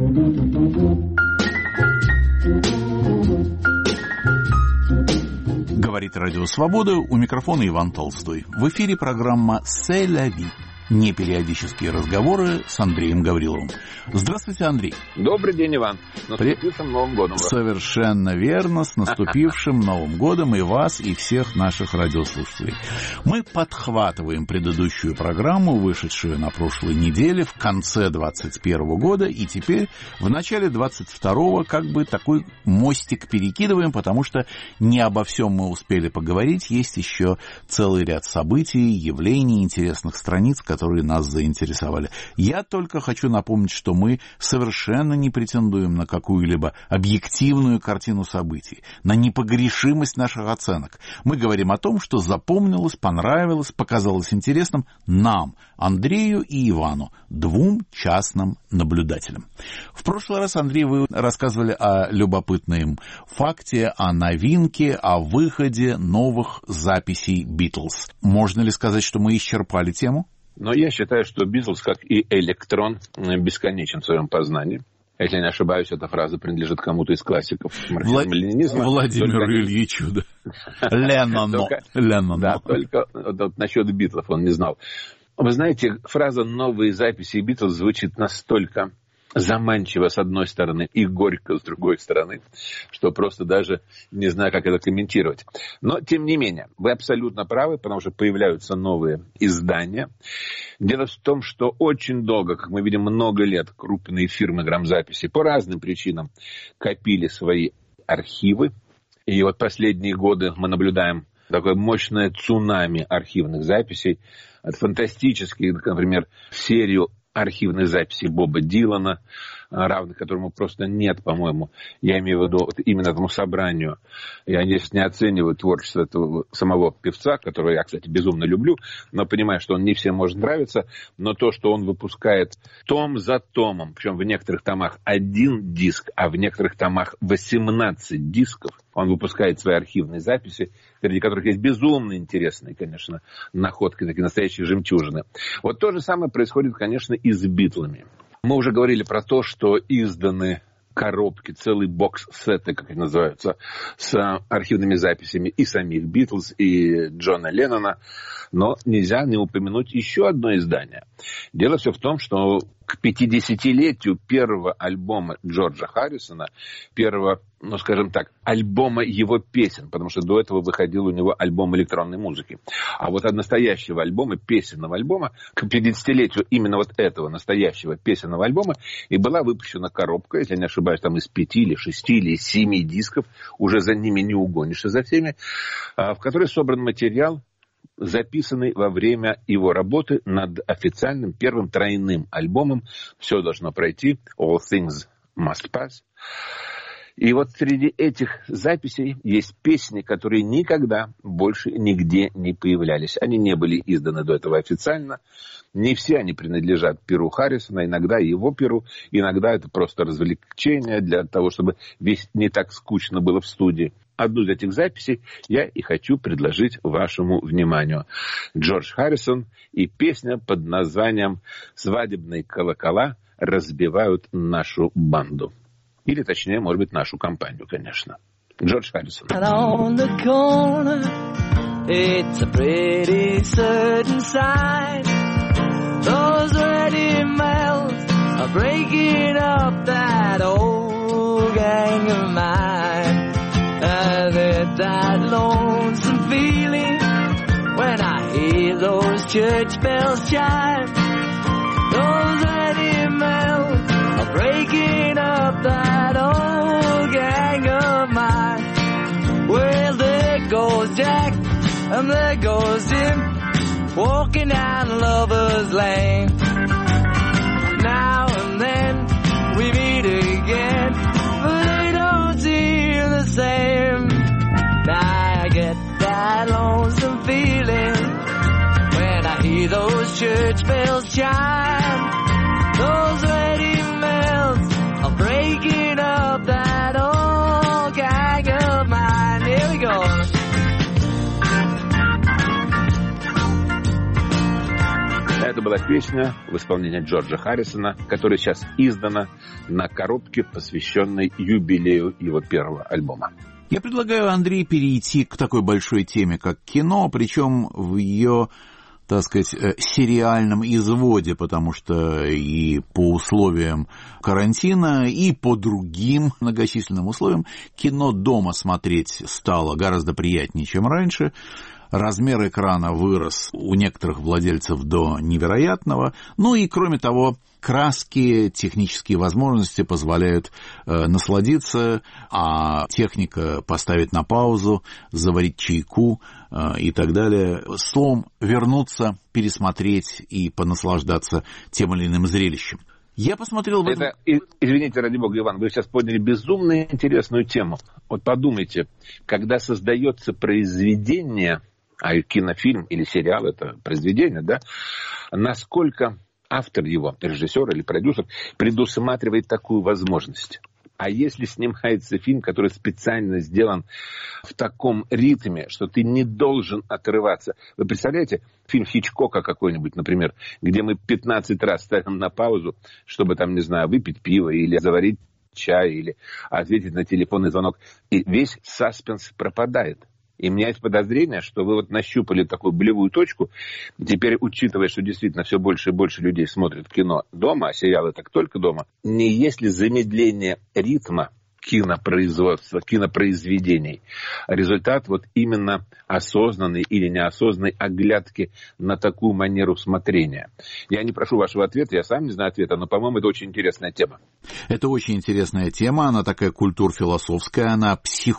Говорит Радио Свобода, у микрофона Иван Толстой. В эфире программа «C'est la vie». Непериодические разговоры с Андреем Гавриловым. Здравствуйте, Андрей. Добрый день, Иван. С наступившим Новым годом. Совершенно верно. С наступившим Новым годом и вас, и всех наших радиослушателей. Мы подхватываем предыдущую программу, вышедшую на прошлой неделе, в конце 2021 года, и теперь в начале 2022 как бы такой мостик перекидываем, потому что не обо всем мы успели поговорить. Есть еще целый ряд событий, явлений, интересных страниц, которые нас заинтересовали. Я только хочу напомнить, что мы совершенно не претендуем на какую-либо объективную картину событий, на непогрешимость наших оценок. Мы говорим о том, что запомнилось, понравилось, показалось интересным нам, Андрею и Ивану, двум частным наблюдателям. В прошлый раз, Андрей, вы рассказывали о любопытном факте, о новинке, о выходе новых записей Битлз. Можно ли сказать, что мы исчерпали тему? Но я считаю, что Битлз, как и электрон, бесконечен в своем познании. Если я не ошибаюсь, эта фраза принадлежит кому-то из классиков марксизма-ленинизма. Владимиру Ильичу, да. Леннону. Да, только вот насчет Битлов он не знал. Вы знаете, фраза «новые записи Битлз» звучит настолько заманчиво с одной стороны и горько с другой стороны, что просто даже не знаю, как это комментировать. Но, тем не менее, вы абсолютно правы, потому что появляются новые издания. Дело в том, что очень долго, как мы видим, много лет крупные фирмы грамзаписи по разным причинам копили свои архивы. И вот последние годы мы наблюдаем такое мощное цунами архивных записей. От фантастических, например, серию архивных записей Боба Дилана, равных которому просто нет, по-моему. Я имею в виду вот именно этому собранию. Я, здесь не оцениваю творчество этого самого певца, которого я, кстати, безумно люблю, но понимаю, что он не всем может нравиться. Но то, что он выпускает том за томом, причем в некоторых томах 1 диск, а в некоторых томах 18 дисков, он выпускает свои архивные записи, среди которых есть безумно интересные, конечно, находки, такие настоящие жемчужины. Вот то же самое происходит, конечно, и с Битлами. Мы уже говорили про то, что изданы коробки, целый бокс-сеты, как они называются, с архивными записями и самих Битлз, и Джона Леннона. Но нельзя не упомянуть еще одно издание. Дело все в том, что к 50-летию первого альбома Джорджа Харрисона, первого, ну, скажем так, альбома его песен, потому что до этого выходил у него альбом электронной музыки. А вот от настоящего альбома, песенного альбома, к 50-летию именно вот этого настоящего песенного альбома и была выпущена коробка, если не ошибаюсь, там из 5 или 6 или 7 дисков, уже за ними не угонишься за всеми, в которой собран материал, записанный во время его работы над официальным первым тройным альбомом «Все должно пройти», «All Things Must Pass». И вот среди этих записей есть песни, которые никогда больше нигде не появлялись. Они не были изданы до этого официально. Не все они принадлежат перу Харрисона, иногда его перу, иногда это просто развлечение для того, чтобы весь не так скучно было в студии. Одну из этих записей я и хочу предложить вашему вниманию. Джордж Харрисон и песня под названием «Свадебные колокола разбивают нашу банду». Или, точнее, может быть, нашу компанию, конечно. Джордж Харрисон. It's a pretty certain sight. Those ready males are breaking up that old gang of mine. There's that lonesome feeling when I hear those church bells chime. Those ready males are breaking up that old gang of mine. Well, there goes Jack and there goes Jim, walking down Lover's Lane. Now and then we meet again, but they don't seem the same. Now I get that lonesome feeling when I hear those church bells chime. Those ready males are breaking up that old gang of mine. Here we go. Это Это была песня в исполнении Джорджа Харрисона, которая сейчас издана на коробке, посвященной юбилею его первого альбома. Я предлагаю, Андрей, перейти к такой большой теме, как кино, причем в ее, так сказать, сериальном изводе, потому что и по условиям карантина, и по другим многочисленным условиям кино дома смотреть стало гораздо приятнее, чем раньше. Размер экрана вырос у некоторых владельцев до невероятного. Ну и, кроме того, краски, технические возможности позволяют насладиться, а техника поставить на паузу, заварить чайку и так далее. Словом, вернуться, пересмотреть и понаслаждаться тем или иным зрелищем. Я посмотрел... Извините, ради бога, Иван, вы сейчас подняли безумно интересную тему. Вот подумайте, когда создается произведение... А кинофильм или сериал – это произведение, да? Насколько автор его, режиссер или продюсер, предусматривает такую возможность? А если снимается фильм, который специально сделан в таком ритме, что ты не должен отрываться? Вы представляете, фильм Хичкока какой-нибудь, например, где мы 15 раз ставим на паузу, чтобы там, не знаю, выпить пиво или заварить чай, или ответить на телефонный звонок. И весь саспенс пропадает. И у меня есть подозрение, что вы вот нащупали такую болевую точку. Теперь, учитывая, что действительно все больше и больше людей смотрят кино дома, а сериалы так только дома, не есть ли замедление ритма кинопроизводства, кинопроизведений результат вот именно осознанной или неосознанной оглядки на такую манеру смотрения? Я не прошу вашего ответа, я сам не знаю ответа, но, по-моему, это очень интересная тема. Это очень интересная тема, она такая культурфилософская, она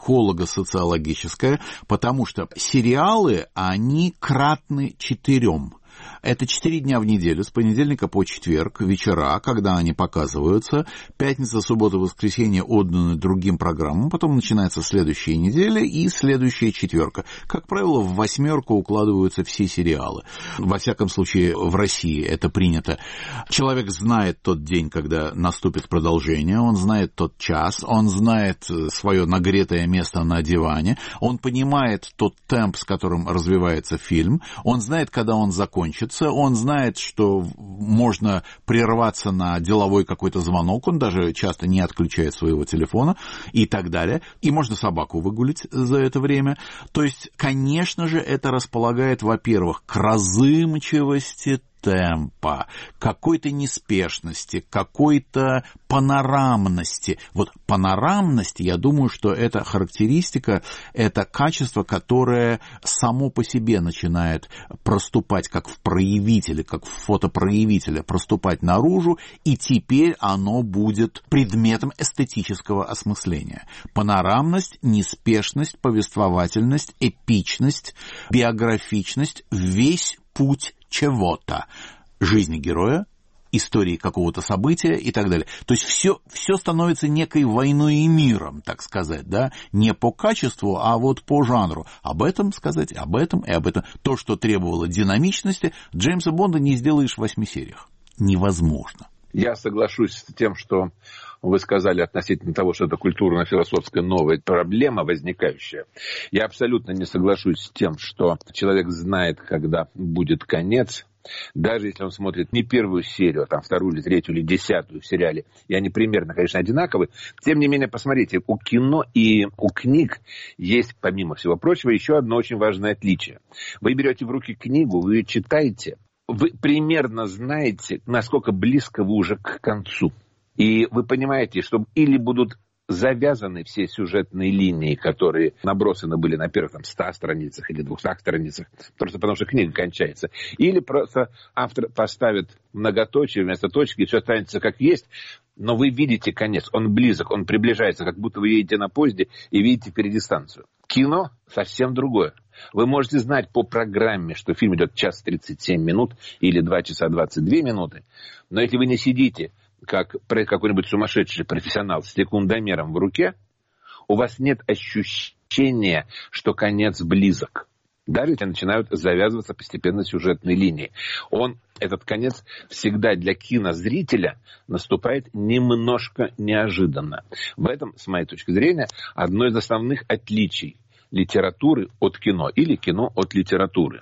психолого-социологическая, потому что сериалы, они кратны 4. Это 4 дня в неделю, с понедельника по четверг, вечера, когда они показываются. Пятница, суббота, воскресенье отданы другим программам. Потом начинается следующая неделя и следующая четверка. Как правило, в 8 укладываются все сериалы. Во всяком случае, в России это принято. Человек знает тот день, когда наступит продолжение. Он знает тот час. Он знает свое нагретое место на диване. Он понимает тот темп, с которым развивается фильм. Он знает, когда он закончится. Он знает, что можно прерваться на деловой какой-то звонок, он даже часто не отключает своего телефона и так далее. И можно собаку выгулить за это время. То есть, конечно же, это располагает, во-первых, к разымчивости темпа, какой-то неспешности, какой-то панорамности. Вот панорамность, я думаю, что это характеристика, это качество, которое само по себе начинает проступать как в проявителе, как в фотопроявителе, проступать наружу, и теперь оно будет предметом эстетического осмысления. Панорамность, неспешность, повествовательность, эпичность, биографичность, весь путь чего-то, жизни героя, истории какого-то события и так далее. То есть все становится некой войной и миром, так сказать, да, не по качеству, а вот по жанру. Об этом сказать, об этом и об этом. То, что требовало динамичности, Джеймса Бонда не сделаешь в 8 сериях. Невозможно. Я соглашусь с тем, что вы сказали относительно того, что это культурно-философская новая проблема возникающая. Я абсолютно не соглашусь с тем, что человек знает, когда будет конец. Даже если он смотрит не первую серию, а там 2-ю или 3-ю или 10-ю в сериале, и они примерно, конечно, одинаковы, тем не менее, посмотрите, у кино и у книг есть, помимо всего прочего, еще одно очень важное отличие. Вы берете в руки книгу, вы ее читаете, вы примерно знаете, насколько близко вы уже к концу. И вы понимаете, что или будут завязаны все сюжетные линии, которые набросаны были на первых 100 страницах или 200 страницах, просто потому что книга кончается. Или просто автор поставит многоточие вместо точки, и все останется как есть, но вы видите конец, он близок, он приближается, как будто вы едете на поезде и видите впереди станцию. Кино совсем другое. Вы можете знать по программе, что фильм идет 1 час 37 минут или 2 часа 22 минуты, но если вы не сидите как какой-нибудь сумасшедший профессионал с секундомером в руке, у вас нет ощущения, что конец близок. Даже если начинают завязываться постепенно сюжетные линии. Этот конец всегда для кинозрителя наступает немножко неожиданно. В этом, с моей точки зрения, одно из основных отличий литературы от кино или кино от литературы.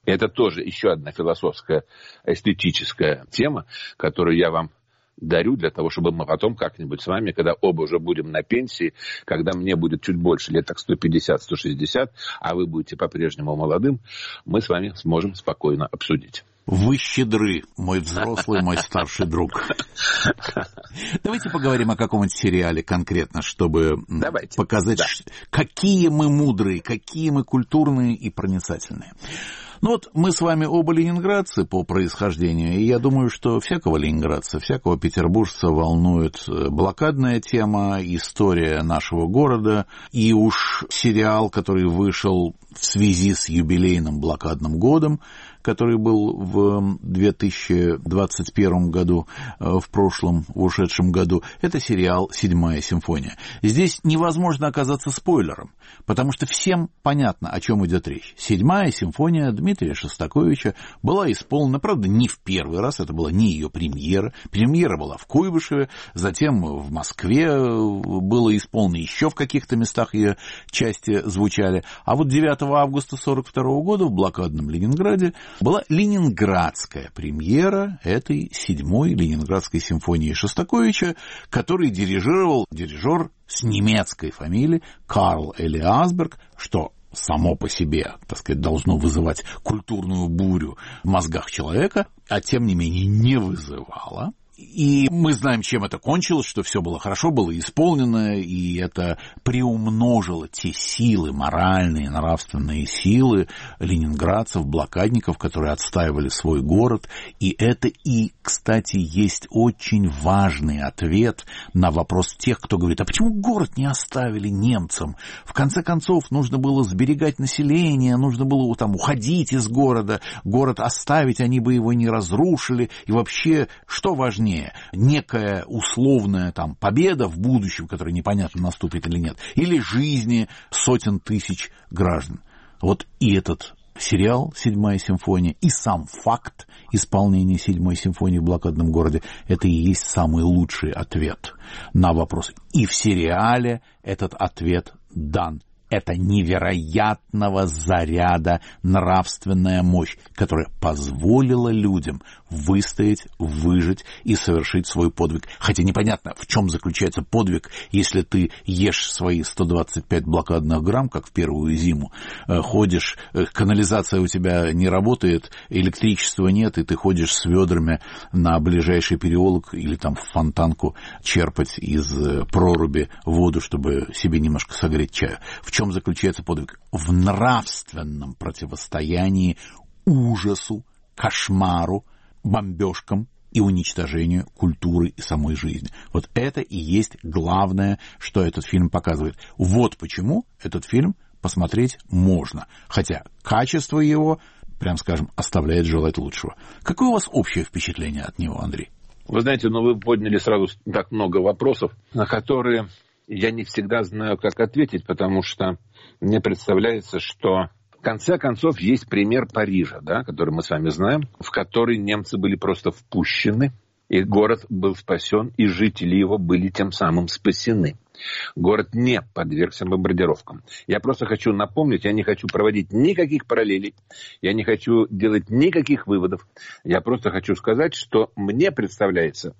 Это тоже еще одна философская, эстетическая тема, которую я вам дарю для того, чтобы мы потом как-нибудь с вами, когда оба уже будем на пенсии, когда мне будет чуть больше, лет так 150-160, а вы будете по-прежнему молодым, мы с вами сможем спокойно обсудить. Вы щедры, мой взрослый, мой старший друг. Давайте поговорим о каком-нибудь сериале конкретно, чтобы показать, какие мы мудрые, какие мы культурные и проницательные. Ну вот мы с вами оба ленинградцы по происхождению, и я думаю, что всякого ленинградца, всякого петербуржца волнует блокадная тема, история нашего города, и уж сериал, который вышел в связи с юбилейным блокадным годом, который был в 2021 году, в прошлом, в ушедшем году, это сериал «Седьмая симфония». Здесь невозможно оказаться спойлером, потому что всем понятно, о чем идет речь. «Седьмая симфония» Дмитрия Шостаковича была исполнена, правда, не в первый раз, это была не ее премьера. Премьера была в Куйбышеве, затем в Москве было исполнено, еще в каких-то местах ее части звучали. А вот 9 августа 1942 года в блокадном Ленинграде была ленинградская премьера этой 7-й Ленинградской симфонии Шостаковича, который дирижировал дирижер с немецкой фамилией Карл Элиасберг, что само по себе, так сказать, должно вызывать культурную бурю в мозгах человека, а тем не менее не вызывало. И мы знаем, чем это кончилось, что все было хорошо, было исполнено, и это приумножило те силы, моральные, нравственные силы ленинградцев, блокадников, которые отстаивали свой город. И это и, кстати, есть очень важный ответ на вопрос тех, кто говорит, а почему город не оставили немцам? В конце концов, нужно было сберегать население, нужно было там уходить из города, город оставить, они бы его не разрушили. И вообще, что важнее? Некая условная там победа в будущем, которая непонятно наступит или нет, или жизни сотен тысяч граждан. Вот и этот сериал «Седьмая симфония», и сам факт исполнения «Седьмой симфонии» в блокадном городе — это и есть самый лучший ответ на вопрос. И в сериале этот ответ дан. Это невероятного заряда нравственная мощь, которая позволила людям выстоять, выжить и совершить свой подвиг. Хотя непонятно, в чем заключается подвиг, если ты ешь свои 125 блокадных грамм, как в первую зиму, ходишь, канализация у тебя не работает, электричества нет, и ты ходишь с ведрами на ближайший переулок или там в фонтанку черпать из проруби воду, чтобы себе немножко согреть чаю. В чем заключается подвиг? В нравственном противостоянии ужасу, кошмару, бомбежкам и уничтожению культуры и самой жизни. Вот это и есть главное, что этот фильм показывает. Вот почему этот фильм посмотреть можно. Хотя качество его, прям скажем, оставляет желать лучшего. Какое у вас общее впечатление от него, Андрей? Вы знаете, вы подняли сразу так много вопросов, на которые я не всегда знаю, как ответить, потому что мне представляется, что в конце концов есть пример Парижа, да, который мы с вами знаем, в который немцы были просто впущены, и город был спасен, и жители его были тем самым спасены. Город не подвергся бомбардировкам. Я просто хочу напомнить, я не хочу проводить никаких параллелей, я не хочу делать никаких выводов. Я просто хочу сказать, что мне представляется,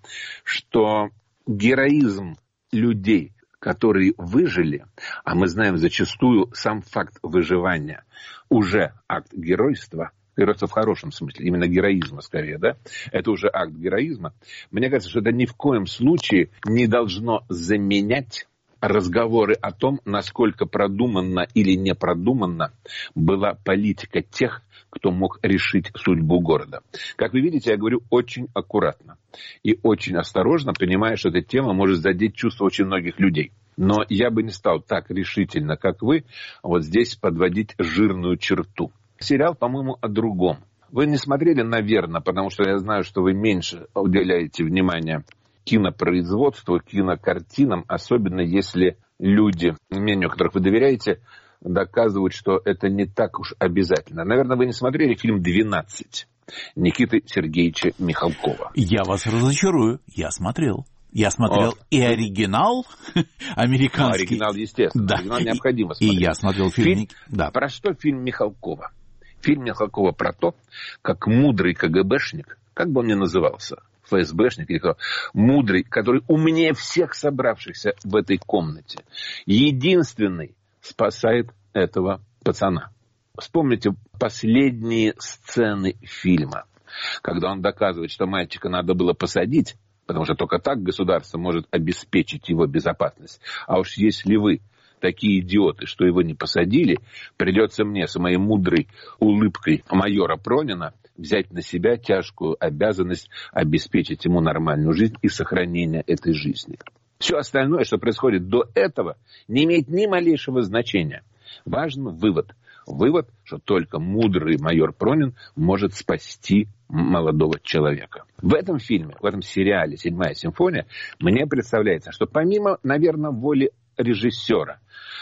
что героизм людей, которые выжили, а мы знаем зачастую сам факт выживания, уже акт геройства, геройства в хорошем смысле, именно героизма скорее, да, это уже акт героизма. Мне кажется, что это ни в коем случае не должно заменять разговоры о том, насколько продуманно или не продуманно была политика тех, кто мог решить судьбу города. Как вы видите, я говорю очень аккуратно и очень осторожно, понимая, что эта тема может задеть чувства очень многих людей. Но я бы не стал так решительно, как вы, вот здесь подводить жирную черту. Сериал, по-моему, о другом. Вы не смотрели, наверное, потому что я знаю, что вы меньше уделяете внимания кинопроизводству, кинокартинам, особенно если люди, мнению которых вы доверяете, доказывают, что это не так уж обязательно. Наверное, вы не смотрели фильм «12» Никиты Сергеевича Михалкова. Я вас разочарую. Я смотрел. Я смотрел и оригинал американский. Оригинал, естественно. Да. Оригинал необходимо смотреть. И я смотрел фильм. Да. Про что фильм Михалкова? Фильм Михалкова про то, как мудрый КГБшник, как бы он ни назывался, ФСБшник или кто, мудрый, который умнее всех собравшихся в этой комнате, единственный спасает этого пацана. Вспомните последние сцены фильма, когда он доказывает, что мальчика надо было посадить, потому что только так государство может обеспечить его безопасность. А уж если вы такие идиоты, что его не посадили, придется мне с моей мудрой улыбкой майора Пронина взять на себя тяжкую обязанность обеспечить ему нормальную жизнь и сохранение этой жизни. Все остальное, что происходит до этого, не имеет ни малейшего значения. Важен вывод. Вывод, что только мудрый майор Пронин может спасти молодого человека. В этом фильме, в этом сериале «Седьмая симфония» мне представляется, что помимо, наверное, воли режиссера,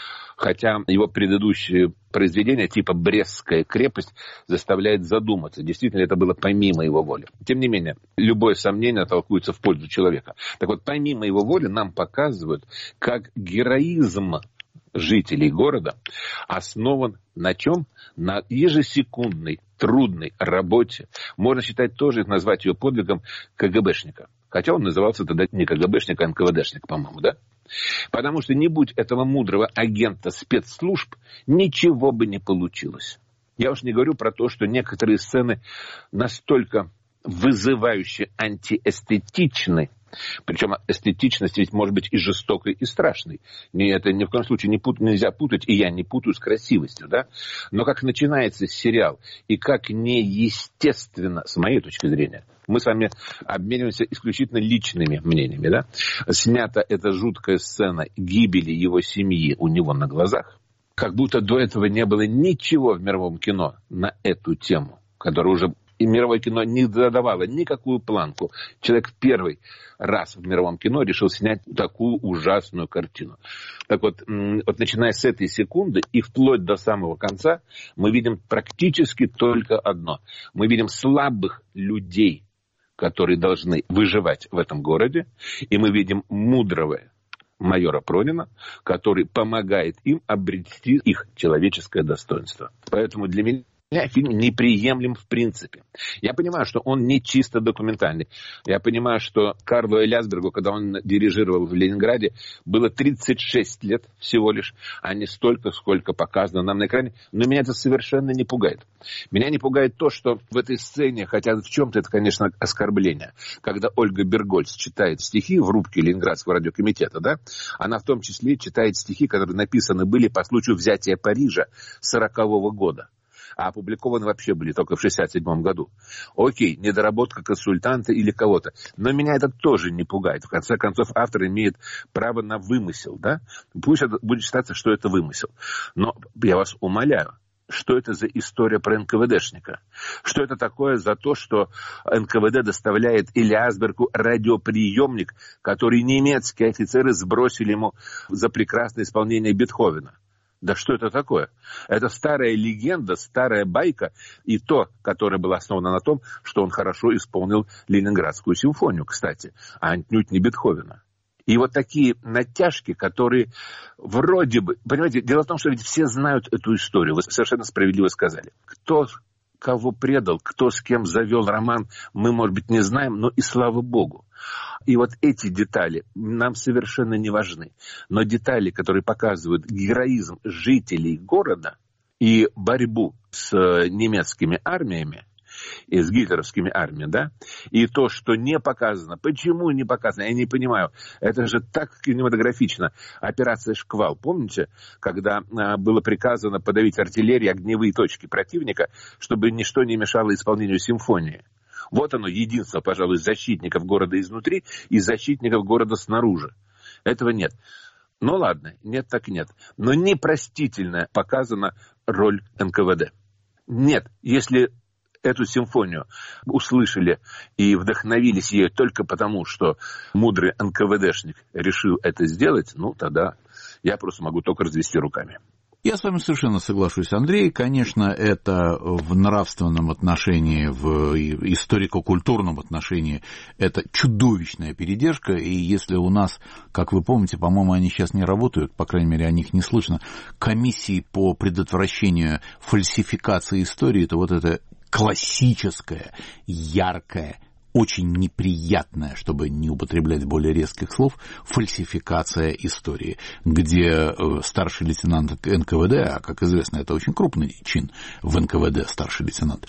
хотя его предыдущие произведения типа «Брестская крепость» заставляет задуматься, действительно это было помимо его воли. Тем не менее, любое сомнение толкуется в пользу человека. Так вот, помимо его воли нам показывают, как героизм жителей города основан на чем? На ежесекундной, трудной работе. Можно считать тоже, назвать ее подвигом КГБшника. Хотя он назывался тогда не КГБшник, а НКВДшник, по-моему, да? Потому что не будь этого мудрого агента спецслужб, ничего бы не получилось. Я уж не говорю про то, что некоторые сцены настолько вызывающе антиэстетичны, причем эстетичность ведь может быть и жестокой, и страшной. Это ни в коем случае нельзя путать, и я не путаю с красивостью, да? Но как начинается сериал, и как неестественно, с моей точки зрения, мы с вами обмениваемся исключительно личными мнениями, да? Снята эта жуткая сцена гибели его семьи у него на глазах, как будто до этого не было ничего в мировом кино на эту тему, которая уже... И мировое кино не задавало никакую планку. Человек первый раз в мировом кино решил снять такую ужасную картину. Так вот, начиная с этой секунды и вплоть до самого конца, мы видим практически только одно. Мы видим слабых людей, которые должны выживать в этом городе. И мы видим мудрого майора Пронина, который помогает им обрести их человеческое достоинство. Поэтому для меня фильм неприемлем в принципе. Я понимаю, что он не чисто документальный. Я понимаю, что Карлу Элясбергу, когда он дирижировал в Ленинграде, было 36 лет всего лишь, а не столько, сколько показано нам на экране. Но меня это совершенно не пугает. Меня не пугает то, что в этой сцене, хотя в чем-то это, конечно, оскорбление, когда Ольга Бергольц читает стихи в рубке Ленинградского радиокомитета, да, она в том числе читает стихи, которые написаны были по случаю взятия Парижа 1940 года. А опубликованы вообще были только в 1967 году. Окей, недоработка консультанта или кого-то. Но меня это тоже не пугает. В конце концов, автор имеет право на вымысел, да? Пусть это будет считаться, что это вымысел. Но я вас умоляю, что это за история про НКВДшника? Что это такое за то, что НКВД доставляет Элясбергу радиоприемник, который немецкие офицеры сбросили ему за прекрасное исполнение Бетховена? Да что это такое? Это старая легенда, старая байка, и то, которая была основана на том, что он хорошо исполнил Ленинградскую симфонию, кстати, а отнюдь не Бетховена. И вот такие натяжки, которые вроде бы... Понимаете, дело в том, что ведь все знают эту историю. Вы совершенно справедливо сказали. Кто кого предал, кто с кем завел роман, мы, может быть, не знаем, но и слава богу. И вот эти детали нам совершенно не важны. Но детали, которые показывают героизм жителей города и борьбу с немецкими армиями, и с гитлеровскими армиями, да, и то, что не показано. Почему не показано? Я не понимаю. Это же так кинематографично. Операция «Шквал». Помните, когда было приказано подавить артиллерией огневые точки противника, чтобы ничто не мешало исполнению симфонии? Вот оно, единство, пожалуй, защитников города изнутри и защитников города снаружи. Этого нет. Ну ладно, нет так нет. Но непростительно показана роль НКВД. Нет, если эту симфонию услышали и вдохновились ею только потому, что мудрый НКВДшник решил это сделать, ну тогда я просто могу только развести руками. Я с вами совершенно соглашусь, Андрей. Конечно, это в нравственном отношении, в историко-культурном отношении, это чудовищная передержка. И если у нас, как вы помните, по-моему, они сейчас не работают, по крайней мере, о них не слышно, комиссии по предотвращению фальсификации истории, то вот это классическое, яркое, очень неприятная, чтобы не употреблять более резких слов, фальсификация истории, где старший лейтенант НКВД, а, как известно, это очень крупный чин в НКВД, старший лейтенант,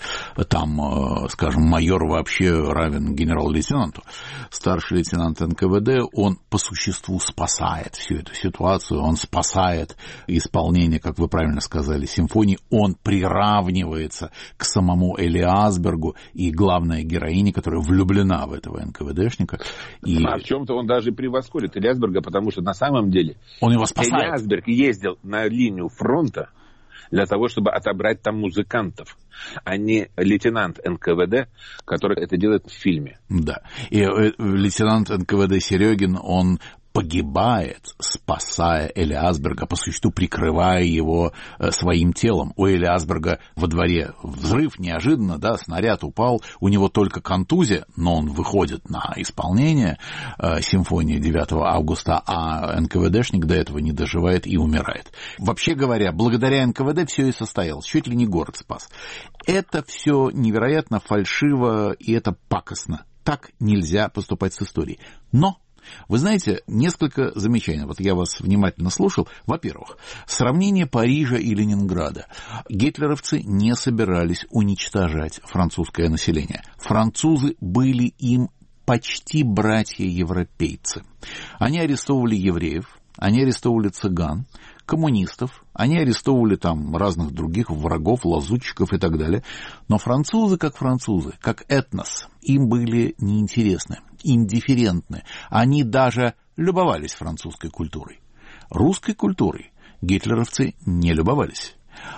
там, скажем, майор вообще равен генерал-лейтенанту, старший лейтенант НКВД, он по существу спасает всю эту ситуацию, он спасает исполнение, как вы правильно сказали, симфонии, он приравнивается к самому Эли Асбергу и главная героиня, которая влюблена в этого НКВДшника. И... А в чем-то он даже превосходит Эли Асберга, потому что на самом деле он его спасает. Эли Асберг ездил на линию фронта для того, чтобы отобрать там музыкантов, а не лейтенант НКВД, который это делает в фильме. Да. И лейтенант НКВД Серегин, он погибает, спасая Эли Асберга, по существу прикрывая его своим телом. У Эли Асберга во дворе взрыв, неожиданно, да, снаряд упал, у него только контузия, но он выходит на исполнение симфонии 9 августа, а НКВДшник до этого не доживает и умирает. Вообще говоря, благодаря НКВД все и состоялось, чуть ли не город спас. Это все невероятно фальшиво, и это пакостно. Так нельзя поступать с историей. Но вы знаете, несколько замечаний. Вот я вас внимательно слушал. Во-первых, сравнение Парижа и Ленинграда. Гитлеровцы не собирались уничтожать французское население. Французы были им почти братья-европейцы. Они арестовывали евреев, они арестовывали цыган, коммунистов, они арестовывали там разных других врагов, лазутчиков и так далее. Но французы, как этнос, им были неинтересны, индифферентны. Они даже любовались французской культурой. Русской культурой гитлеровцы не любовались.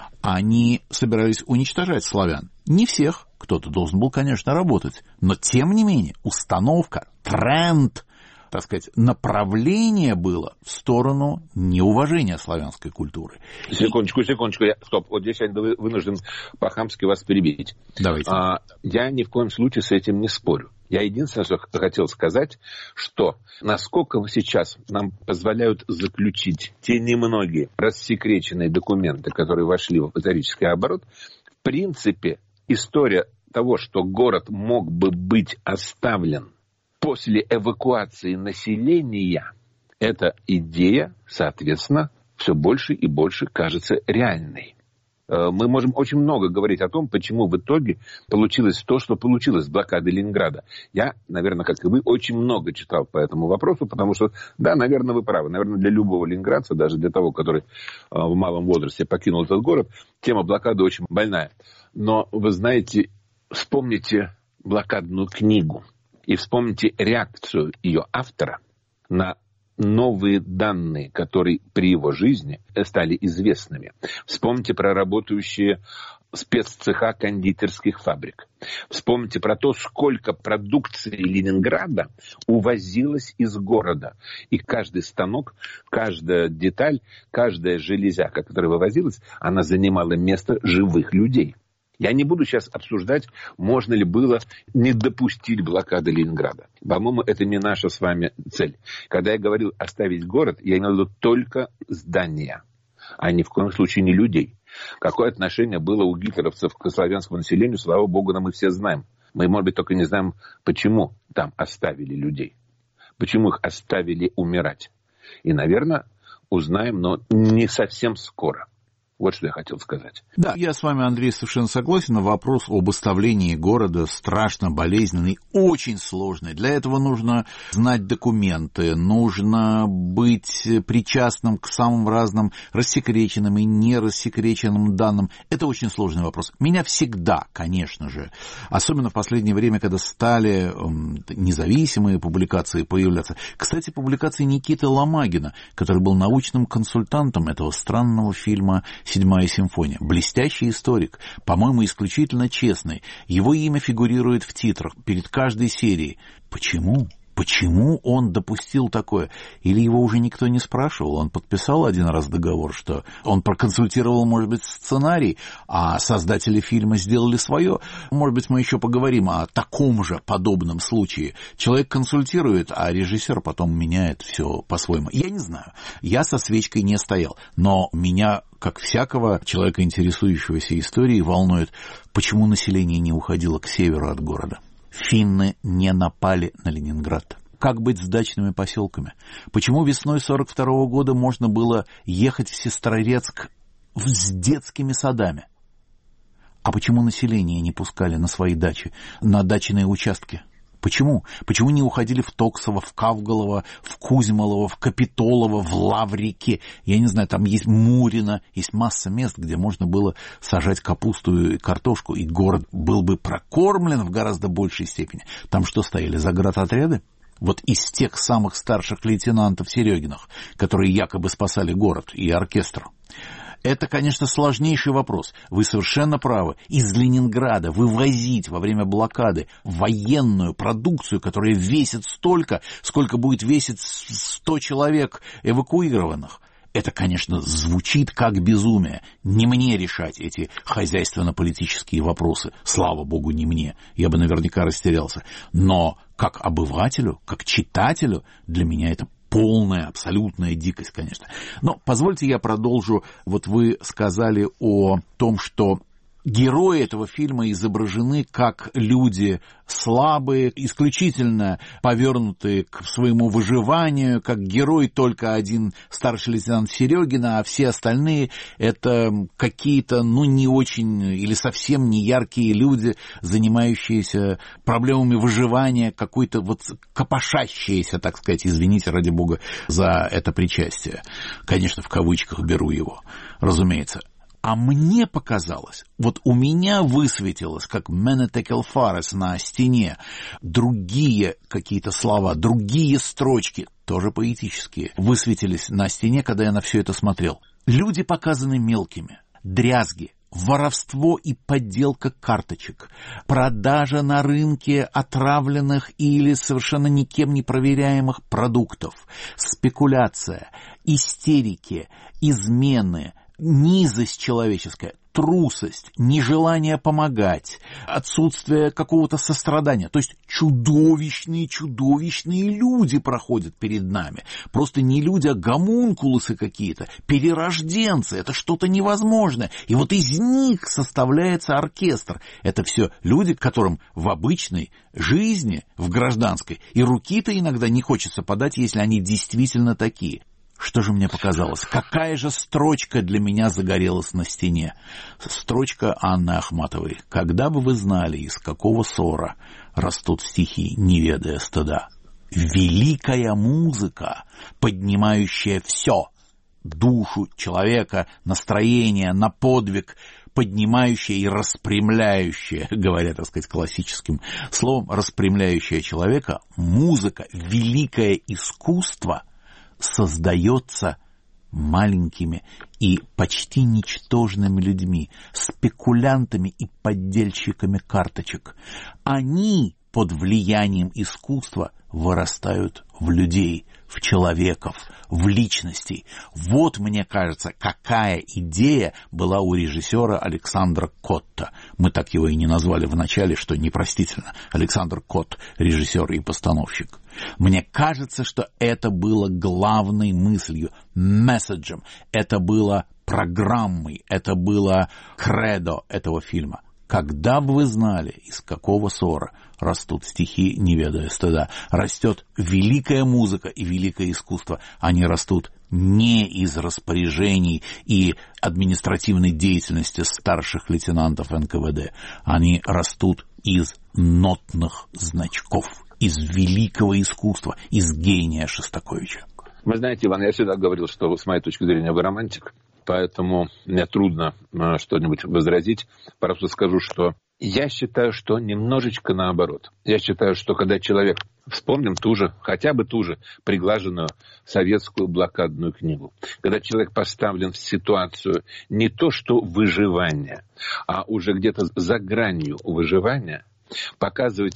Они собирались уничтожать славян. Не всех, кто-то должен был, конечно, работать, но тем не менее установка, тренд, так сказать, направление было в сторону неуважения славянской культуры. Секундочку, стоп, вот здесь я вынужден по-хамски вас перебить. Давайте. Я ни в коем случае с этим не спорю. Я единственное, что хотел сказать, что насколько сейчас нам позволяют заключить те немногие рассекреченные документы, которые вошли в исторический оборот, в принципе, история того, что город мог бы быть оставлен после эвакуации населения, эта идея, соответственно, все больше и больше кажется реальной. Мы можем очень много говорить о том, почему в итоге получилось то, что получилось с блокадой Ленинграда. Я, наверное, как и вы, очень много читал по этому вопросу, потому что, да, наверное, вы правы. Наверное, для любого ленинградца, даже для того, который в малом возрасте покинул этот город, тема блокады очень больная. Но, вы знаете, вспомните блокадную книгу и вспомните реакцию ее автора на новые данные, которые при его жизни стали известными. Вспомните про работающие спеццеха кондитерских фабрик. Вспомните про то, сколько продукции Ленинграда увозилось из города. И каждый станок, каждая деталь, каждая железяка, которая вывозилась, она занимала место живых людей. Я не буду сейчас обсуждать, можно ли было не допустить блокады Ленинграда. По-моему, это не наша с вами цель. Когда я говорил оставить город, я имел в виду только здания, а ни в коем случае не людей. Какое отношение было у гитлеровцев к славянскому населению, слава богу, мы все знаем. Мы, может быть, только не знаем, почему там оставили людей. Почему их оставили умирать. И, наверное, узнаем, но не совсем скоро. Вот что я хотел сказать. Да, я с вами, Андрей, совершенно согласен. Вопрос об оставлении города страшно болезненный, очень сложный. Для этого нужно знать документы, нужно быть причастным к самым разным рассекреченным и нерассекреченным данным. Это очень сложный вопрос. Меня всегда, конечно же, особенно в последнее время, когда стали независимые публикации появляться. Кстати, публикации Никиты Ломагина, который был научным консультантом этого странного фильма «Седьмая симфония». Блестящий историк, по-моему, исключительно честный. Его имя фигурирует в титрах перед каждой серией. Почему? Почему он допустил такое? Или его уже никто не спрашивал? Он подписал один раз договор, что он проконсультировал, может быть, сценарий, а создатели фильма сделали свое. Может быть, мы еще поговорим о таком же подобном случае. Человек консультирует, а режиссер потом меняет все по-своему. Я не знаю. Я со свечкой не стоял. Но меня, как всякого человека, интересующегося историей, волнует, почему население не уходило к северу от города. Финны не напали на Ленинград. Как быть с дачными поселками? Почему весной 1942 года можно было ехать в Сестрорецк с детскими садами? А почему население не пускали на свои дачи, на дачные участки? Почему? Почему не уходили в Токсово, в Кавголово, в Кузьмолово, в Капитолово, в Лаврики? Я не знаю, там есть Мурино, есть масса мест, где можно было сажать капусту и картошку, и город был бы прокормлен в гораздо большей степени. Там что, стояли заградотряды? Вот из тех самых старших лейтенантов Серегиных, которые якобы спасали город и оркестр. Это, конечно, сложнейший вопрос. Вы совершенно правы. Из Ленинграда вывозить во время блокады военную продукцию, которая весит столько, сколько будет весить 100 человек эвакуированных. Это, конечно, звучит как безумие. Не мне решать эти хозяйственно-политические вопросы. Слава богу, не мне. Я бы наверняка растерялся. Но как обывателю, как читателю, для меня это полная, абсолютная дикость, конечно. Но позвольте я продолжу. Вот вы сказали о том, что герои этого фильма изображены как люди слабые, исключительно повернутые к своему выживанию, как герой только один старший лейтенант Серегина, а все остальные это какие-то, не очень или совсем не яркие люди, занимающиеся проблемами выживания, какой-то вот копошащиеся, так сказать, извините, ради бога, за это причастие. Конечно, в кавычках беру его, разумеется. А мне показалось, вот у меня высветилось, как «Менетекел Фарес» на стене, другие какие-то слова, другие строчки, тоже поэтические, высветились на стене, когда я на все это смотрел. Люди показаны мелкими, дрязги, воровство и подделка карточек, продажа на рынке отравленных или совершенно никем не проверяемых продуктов, спекуляция, истерики, измены, низость человеческая, трусость, нежелание помогать, отсутствие какого-то сострадания. То есть чудовищные люди проходят перед нами. Просто не люди, а гомункулусы какие-то, перерожденцы. Это что-то невозможное. И вот из них составляется оркестр. Это все люди, которым в обычной жизни, в гражданской, и руки-то иногда не хочется подать, если они действительно такие. Что же мне показалось? Какая же строчка для меня загорелась на стене? Строчка Анны Ахматовой. «Когда бы вы знали, из какого ссора растут стихи, не ведая стыда». Великая музыка, поднимающая все, душу человека, настроение на подвиг, поднимающая и распрямляющая, говоря, так сказать, классическим словом, распрямляющая человека, музыка, великое искусство создается маленькими и почти ничтожными людьми, спекулянтами и поддельщиками карточек. Они под влиянием искусства вырастают в людей, в человеков, в личностей. Вот, мне кажется, какая идея была у режиссера Александра Котта. Мы так его и не назвали в начале, что непростительно. Александр Котт, режиссер и постановщик. Мне кажется, что это было главной мыслью, месседжем. Это было программой, это было кредо этого фильма. Когда бы вы знали, из какого ссора растут стихи, не ведая стыда. Растет великая музыка и великое искусство. Они растут не из распоряжений и административной деятельности старших лейтенантов НКВД. Они растут из нотных значков, из великого искусства, из гения Шостаковича. Вы знаете, Иван, я всегда говорил, что с моей точки зрения вы романтик, поэтому мне трудно что-нибудь возразить. Просто скажу, что я считаю, что немножечко наоборот. Я считаю, что когда человек, вспомним хотя бы ту же приглаженную советскую блокадную книгу, когда человек поставлен в ситуацию не то что выживания, а уже где-то за гранью выживания, показывать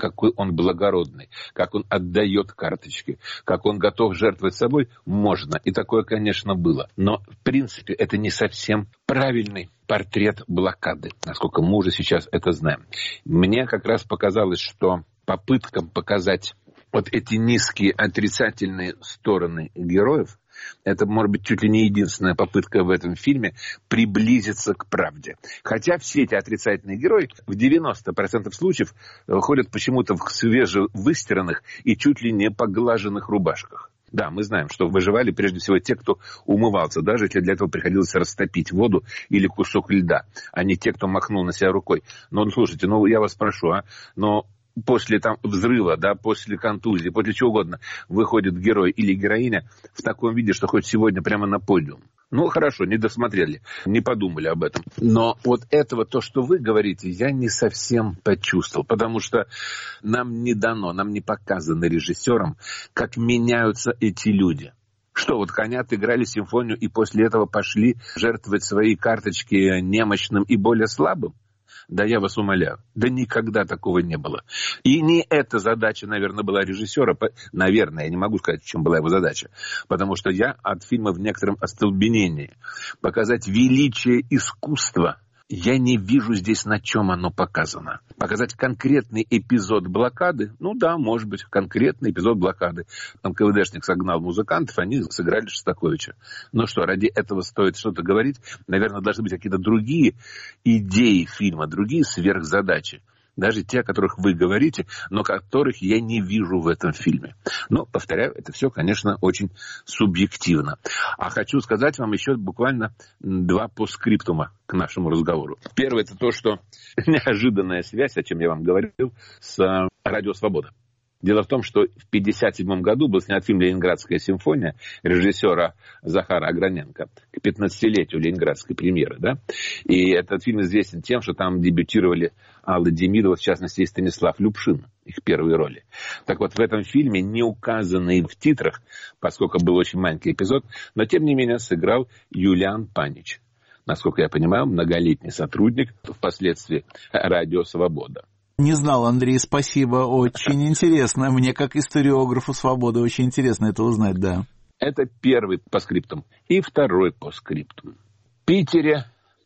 какой он благородный, как он отдает карточки, как он готов жертвовать собой, можно. И такое, конечно, было. Но, в принципе, это не совсем правильный портрет блокады, насколько мы уже сейчас это знаем. Мне как раз показалось, что попыткам показать вот эти низкие отрицательные стороны героев, это, может быть, чуть ли не единственная попытка в этом фильме приблизиться к правде. Хотя все эти отрицательные герои в 90% случаев ходят почему-то в свежевыстиранных и чуть ли не поглаженных рубашках. Да, мы знаем, что выживали прежде всего те, кто умывался, даже если для этого приходилось растопить воду или кусок льда, а не те, кто махнул на себя рукой. Но, слушайте, я вас прошу, но после взрыва, да, после контузии, после чего угодно, выходит герой или героиня в таком виде, что хоть сегодня прямо на подиум. Хорошо, не досмотрели, не подумали об этом. Но вот этого, то, что вы говорите, я не совсем почувствовал, потому что нам не дано, нам не показано режиссером, как меняются эти люди. Что, вот коня отыграли симфонию и после этого пошли жертвовать свои карточки немощным и более слабым? Да я вас умоляю, да никогда такого не было. И не эта задача, наверное, была режиссера. Наверное, я не могу сказать, в чем была его задача. Потому что я от фильма в некотором остолбенении. Показать величие искусства. Я не вижу здесь, на чем оно показано. Показать конкретный эпизод блокады? Да, может быть, конкретный эпизод блокады. Там КВДшник согнал музыкантов, они сыграли Шостаковича. Что, ради этого стоит что-то говорить? Наверное, должны быть какие-то другие идеи фильма, другие сверхзадачи. Даже те, о которых вы говорите, но которых я не вижу в этом фильме. Но, повторяю, это все, конечно, очень субъективно. А хочу сказать вам еще буквально 2 постскриптума к нашему разговору. Первое, это то, что неожиданная связь, о чем я вам говорил, с «Радио Свобода». Дело в том, что в 1957 году был снят фильм «Ленинградская симфония» режиссера Захара Аграненко к 15-летию Ленинградской премьеры. Да? И этот фильм известен тем, что там дебютировали Алла Демидова, в частности, и Станислав Любшин, их первые роли. Так вот, в этом фильме, не указанный в титрах, поскольку был очень маленький эпизод, но, тем не менее, сыграл Юлиан Панич. Насколько я понимаю, многолетний сотрудник, впоследствии «Радио Свобода». Не знал, Андрей, спасибо, очень интересно. Мне, как историографу «Свободы», очень интересно это узнать, да. Это первый постскриптум. И второй постскриптум. В Питере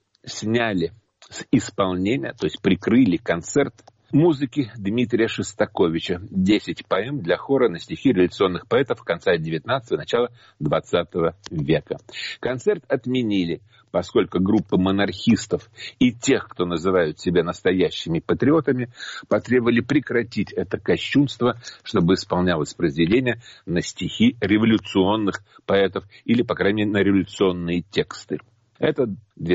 сняли с исполнения, то есть прикрыли концерт музыки Дмитрия Шостаковича. 10 поэм для хора на стихи революционных поэтов конца 19-го, начала 20 века. Концерт отменили, поскольку группа монархистов и тех, кто называют себя настоящими патриотами, потребовали прекратить это кощунство, чтобы исполнялось произведение на стихи революционных поэтов или, по крайней мере, на революционные тексты. Это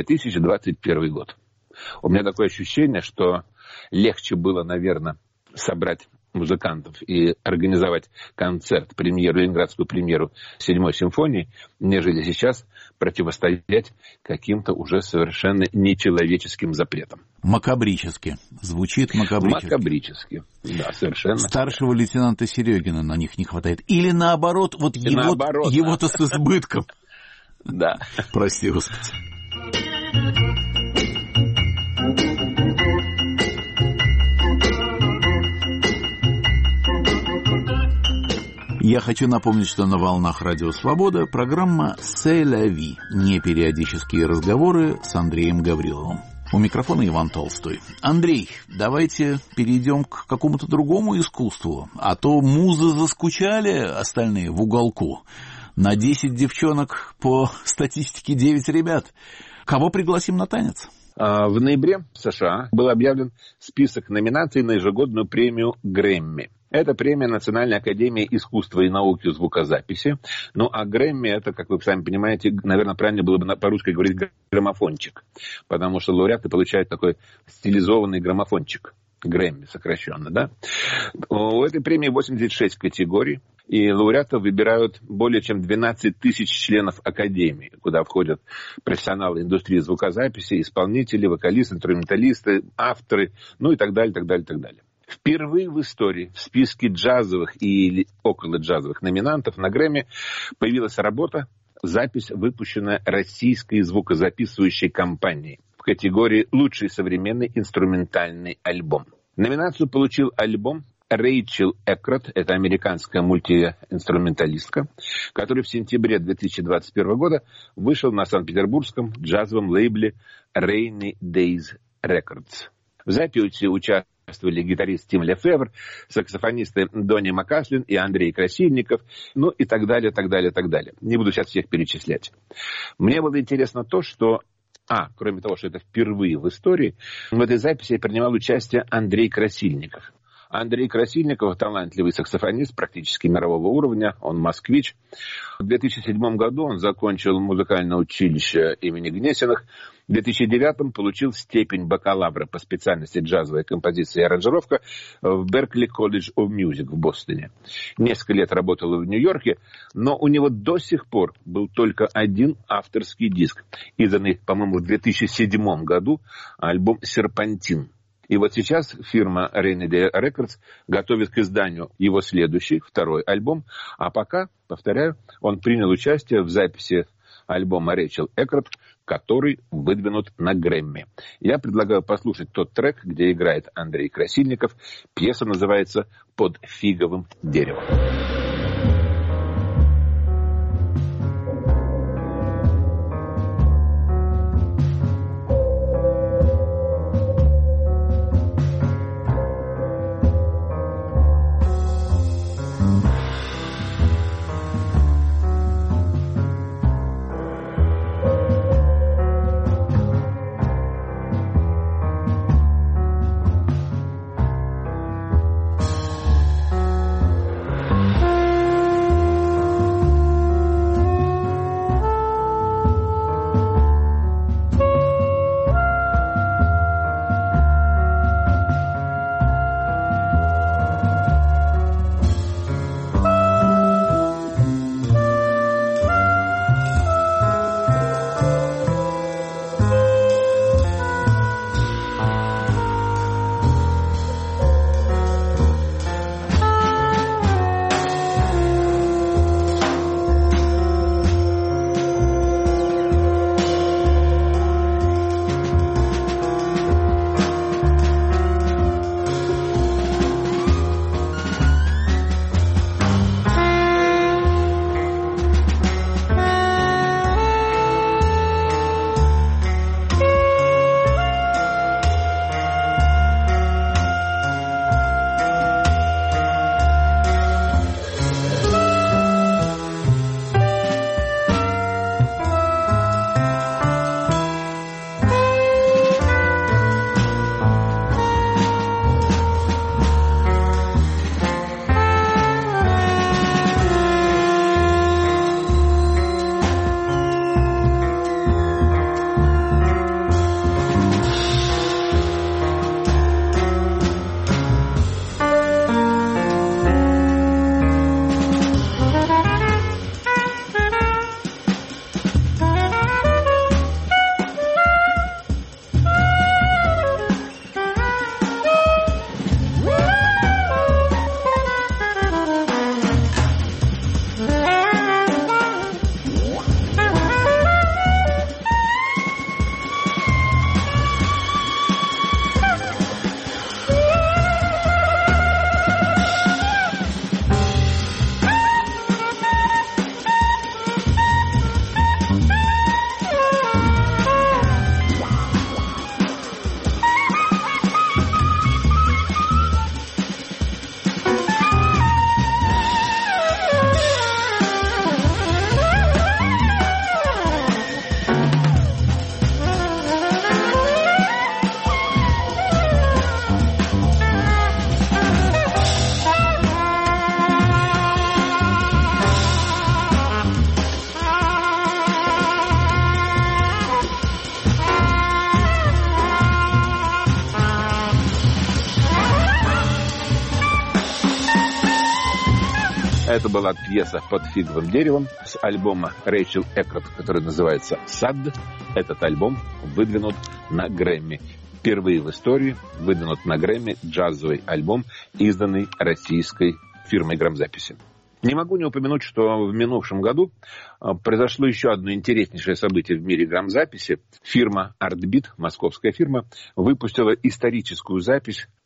2021 год. У меня такое ощущение, что легче было, наверное, собрать музыкантов и организовать концерт, ленинградскую премьеру 7-й симфонии, нежели сейчас противостоять каким-то уже совершенно нечеловеческим запретам. Макабрически. Звучит макабрически. Макабрически, да, совершенно. Старшего лейтенанта Серегина на них не хватает. Или наоборот, вот его-то с избытком. Да. Прости, Господи. Я хочу напомнить, что на волнах Радио Свобода программа «C'est la vie» – непериодические разговоры с Андреем Гавриловым. У микрофона Иван Толстой. Андрей, давайте перейдем к какому-то другому искусству. А то музы заскучали остальные в уголку. На 10 девчонок по статистике 9 ребят. Кого пригласим на танец? В ноябре в США был объявлен список номинаций на ежегодную премию Грэмми. Это премия Национальной академии искусства и науки звукозаписи. А Грэмми, это, как вы сами понимаете, наверное, правильно было бы по-русски говорить граммофончик. Потому что лауреаты получают такой стилизованный граммофончик. Грэмми сокращенно, да? У этой премии 86 категорий. И лауреатов выбирают более чем 12 тысяч членов академии, куда входят профессионалы индустрии звукозаписи, исполнители, вокалисты, инструменталисты, авторы, и так далее, так далее, так далее. Впервые в истории в списке джазовых и около джазовых номинантов на Грэмми появилась работа, запись, выпущенная российской звукозаписывающей компанией в категории «Лучший современный инструментальный альбом». Номинацию получил альбом, Рэйчел Экрот, это американская мультиинструменталистка, который в сентябре 2021 года вышел на санкт-петербургском джазовом лейбле Rainy Days Records. В записи участвовали гитарист Тим Лефевр, саксофонисты Донни Макаслин и Андрей Красильников, ну и так далее, так далее, так далее. Не буду сейчас всех перечислять. Мне было интересно то, что кроме того, что это впервые в истории, в этой записи принимал участие Андрей Красильников. Андрей Красильников – талантливый саксофонист практически мирового уровня, он москвич. В 2007 году он закончил музыкальное училище имени Гнесиных. В 2009 получил степень бакалавра по специальности джазовая композиция и аранжировка в Беркли Колледж of Music в Бостоне. Несколько лет работал в Нью-Йорке, но у него до сих пор был только один авторский диск, изданный, по-моему, в 2007 году, альбом «Серпантин». И вот сейчас фирма Rainy Day Records готовит к изданию его следующий, второй альбом. А пока, повторяю, он принял участие в записи альбома Рэйчел Экрот, который выдвинут на Грэмми. Я предлагаю послушать тот трек, где играет Андрей Красильников. Пьеса называется «Под фиговым деревом». Это была пьеса «Под фиговым деревом» с альбома Рэйчел Экрот, который называется «Сад». Этот альбом выдвинут на Грэмми. Впервые в истории выдвинут на Грэмми джазовый альбом, изданный российской фирмой грамзаписи. Не могу не упомянуть, что в минувшем году произошло еще одно интереснейшее событие в мире грамзаписи. Фирма ArtBeat, московская фирма, выпустила историческую запись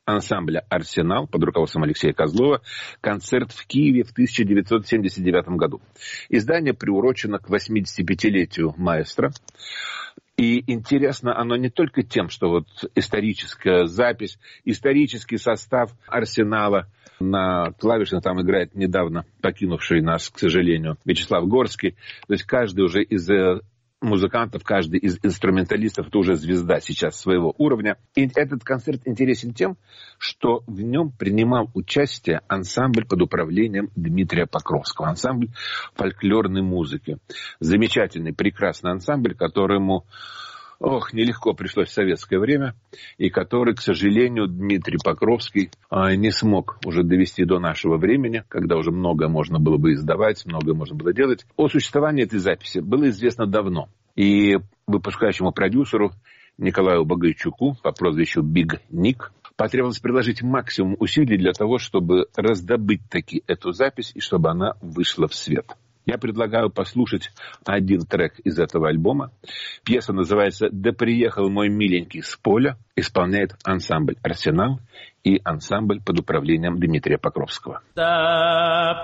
ансамбля «Арсенал» под руководством Алексея Козлова концерт в Киеве в 1979 году. Издание приурочено к 85-летию маэстро. И интересно оно не только тем, что вот историческая запись, исторический состав «Арсенала», на клавишах там играет недавно покинувший нас, к сожалению, Вячеслав Горский. То есть каждый уже из музыкантов, каждый из инструменталистов — это уже звезда сейчас своего уровня. И этот концерт интересен тем, что в нем принимал участие ансамбль под управлением Дмитрия Покровского. Ансамбль фольклорной музыки. Замечательный, прекрасный ансамбль, которому нелегко пришлось в советское время, и который, к сожалению, Дмитрий Покровский не смог уже довести до нашего времени, когда уже многое можно было бы издавать, многое можно было делать. О существовании этой записи было известно давно. И выпускающему продюсеру Николаю Богайчуку по прозвищу Биг Ник потребовалось приложить максимум усилий для того, чтобы раздобыть таки эту запись и чтобы она вышла в свет. Я предлагаю послушать один трек из этого альбома. Пьеса называется «Да приехал мой миленький с поля». Исполняет ансамбль «Арсенал» и ансамбль под управлением Дмитрия Покровского. Да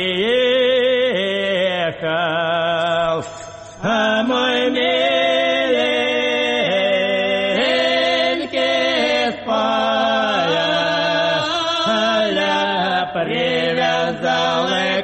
приехал мой миленький с поля, привязал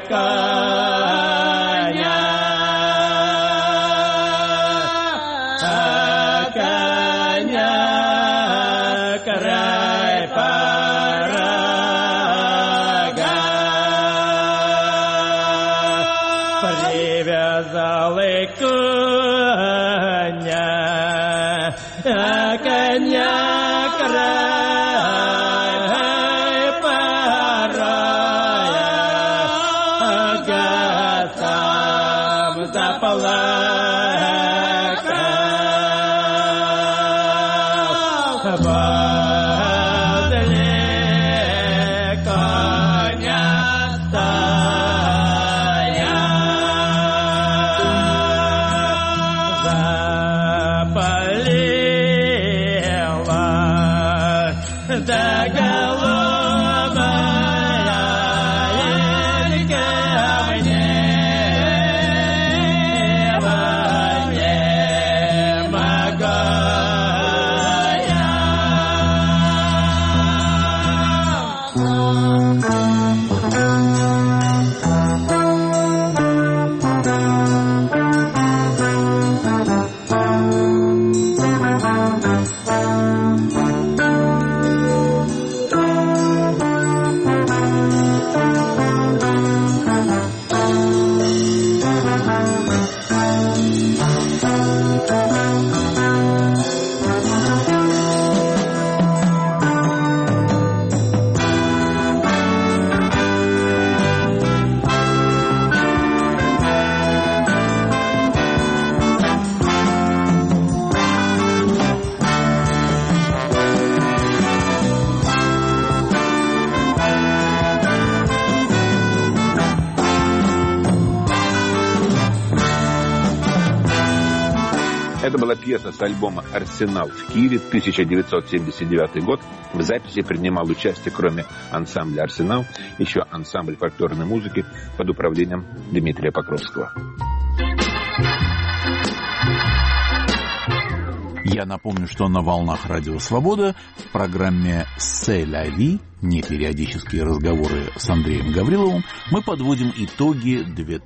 Это была пьеса с альбома «Арсенал» в Киеве, 1979 год. В записи принимал участие, кроме ансамбля «Арсенал», еще ансамбль фольклорной музыки под управлением Дмитрия Покровского. Я напомню, что на волнах Радио Свобода в программе «C'est la vie», непериодические разговоры с Андреем Гавриловым, мы подводим итоги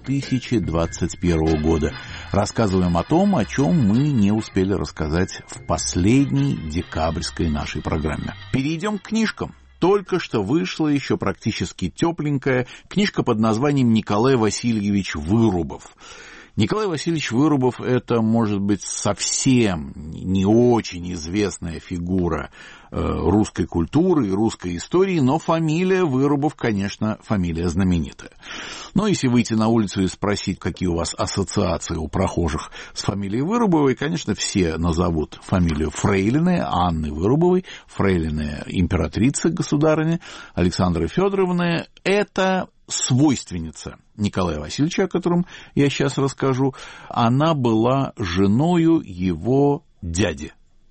2021 года. Рассказываем о том, о чем мы не успели рассказать в последней декабрьской нашей программе. Перейдем к книжкам. Только что вышла еще практически тепленькая книжка под названием «Николай Васильевич Вырубов». Николай Васильевич Вырубов – это, может быть, совсем не очень известная фигура русской культуры и русской истории, но фамилия Вырубов, конечно, фамилия знаменитая. Но если выйти на улицу и спросить, какие у вас ассоциации у прохожих с фамилией Вырубовой, конечно, все назовут фамилию Фрейлины, Анны Вырубовой, Фрейлины императрицы государыни Александры Федоровны. Это свойственница Николая Васильевича, о котором я сейчас расскажу. Она была женою его дяди. То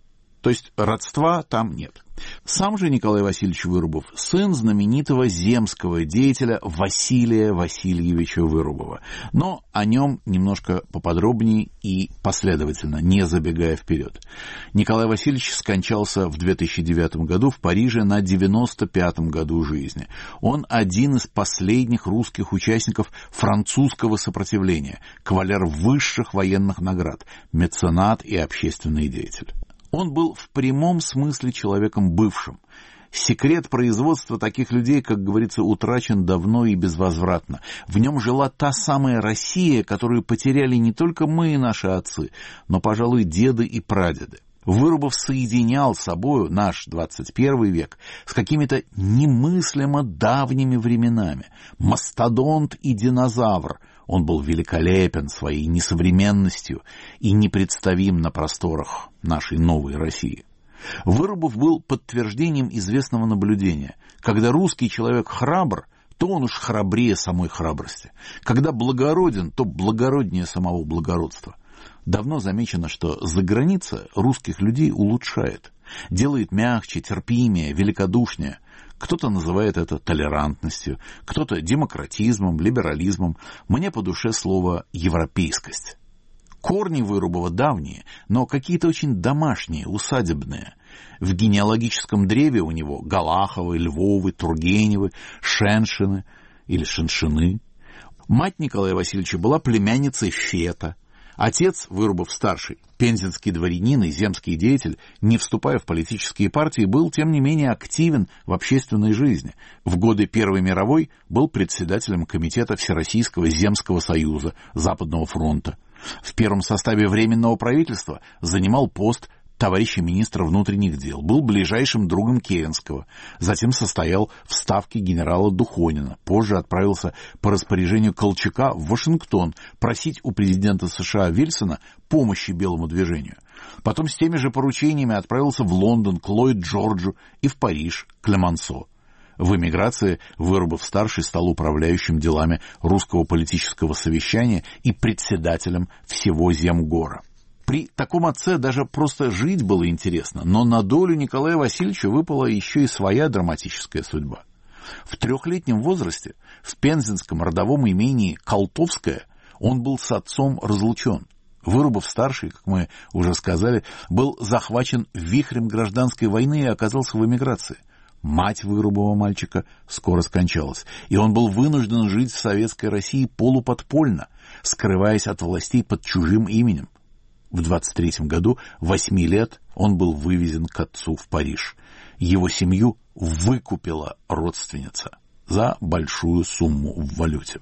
То есть родства там нет. Сам же Николай Васильевич Вырубов – сын знаменитого земского деятеля Василия Васильевича Вырубова. Но о нем немножко поподробнее и последовательно, не забегая вперед. Николай Васильевич скончался в 2009 году в Париже на 95-м году жизни. Он один из последних русских участников французского сопротивления, кавалер высших военных наград, меценат и общественный деятель. Он был в прямом смысле человеком бывшим. Секрет производства таких людей, как говорится, утрачен давно и безвозвратно. В нем жила та самая Россия, которую потеряли не только мы и наши отцы, но, пожалуй, деды и прадеды. Вырубов соединял с собою наш 21 век с какими-то немыслимо давними временами. Мастодонт и динозавр. Он был великолепен своей несовременностью и непредставим на просторах нашей новой России. Вырубов был подтверждением известного наблюдения. Когда русский человек храбр, то он уж храбрее самой храбрости. Когда благороден, то благороднее самого благородства. Давно замечено, что заграница русских людей улучшает, делает мягче, терпимее, великодушнее. Кто-то называет это толерантностью, кто-то демократизмом, либерализмом. Мне по душе слово «европейскость». Корни Вырубова давние, но какие-то очень домашние, усадебные. В генеалогическом древе у него Галаховы, Львовы, Тургеневы, Шеншины или Шеншины. Мать Николая Васильевича была племянницей Фета. Отец, Вырубов-старший, пензенский дворянин и земский деятель, не вступая в политические партии, был, тем не менее, активен в общественной жизни. В годы Первой мировой был председателем комитета Всероссийского земского союза Западного фронта. В первом составе Временного правительства занимал пост товарища министра внутренних дел, был ближайшим другом Керенского, затем состоял в ставке генерала Духонина, позже отправился по распоряжению Колчака в Вашингтон просить у президента США Вильсона помощи белому движению. Потом с теми же поручениями отправился в Лондон к Ллойд Джорджу и в Париж к Клемансо. В эмиграции Вырубов-старший стал управляющим делами русского политического совещания и председателем всего Земгора. При таком отце даже просто жить было интересно, но на долю Николая Васильевича выпала еще и своя драматическая судьба. В 3-летнем возрасте в пензенском родовом имении Колтовское он был с отцом разлучен. Вырубов-старший, как мы уже сказали, был захвачен вихрем гражданской войны и оказался в эмиграции. Мать Вырубова мальчика скоро скончалась, и он был вынужден жить в советской России полуподпольно, скрываясь от властей под чужим именем. В 23 году, 8 лет, он был вывезен к отцу в Париж. Его семью выкупила родственница за большую сумму в валюте.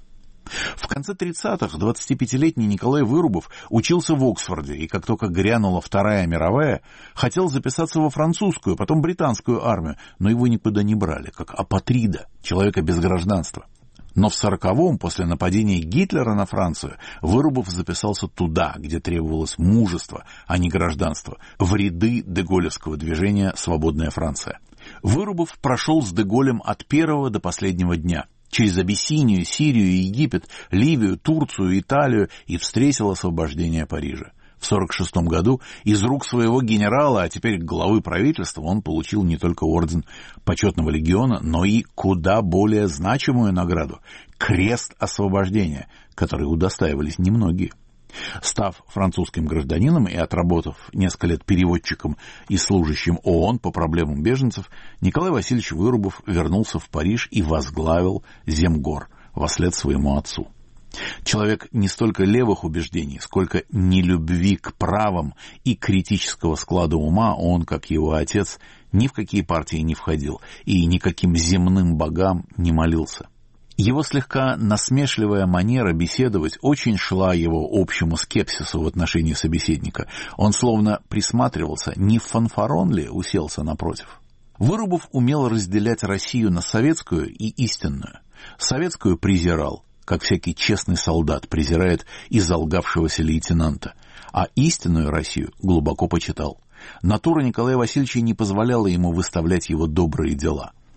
В конце 30-х 25-летний Николай Вырубов учился в Оксфорде, и как только грянула Вторая мировая, хотел записаться во французскую, потом британскую армию, но его никуда не брали, как апатрида, человека без гражданства. Но в 40-м, после нападения Гитлера на Францию, Вырубов записался туда, где требовалось мужество, а не гражданство, в ряды деголевского движения «Свободная Франция». Вырубов прошел с Деголем от первого до последнего дня, через Абиссинию, Сирию, Египет, Ливию, Турцию, Италию и встретил освобождение Парижа. В 1946 году из рук своего генерала, а теперь главы правительства, он получил не только орден Почетного легиона, но и куда более значимую награду — Крест освобождения, которой удостаивались немногие. Став французским гражданином и отработав несколько лет переводчиком и служащим ООН по проблемам беженцев, Николай Васильевич Вырубов вернулся в Париж и возглавил Земгор вослед своему отцу. Человек не столько левых убеждений, сколько нелюбви к правам и критического склада ума, он, как его отец, ни в какие партии не входил и никаким земным богам не молился. Его слегка насмешливая манера беседовать очень шла его общему скепсису в отношении собеседника. Он словно присматривался, не фанфарон ли уселся напротив. Вырубов умел разделять Россию на советскую и истинную. Советскую презирал, как всякий честный солдат презирает изолгавшегося лейтенанта, а истинную Россию глубоко почитал. Натура Николая Васильевича не позволяла ему выставлять его добрые дела.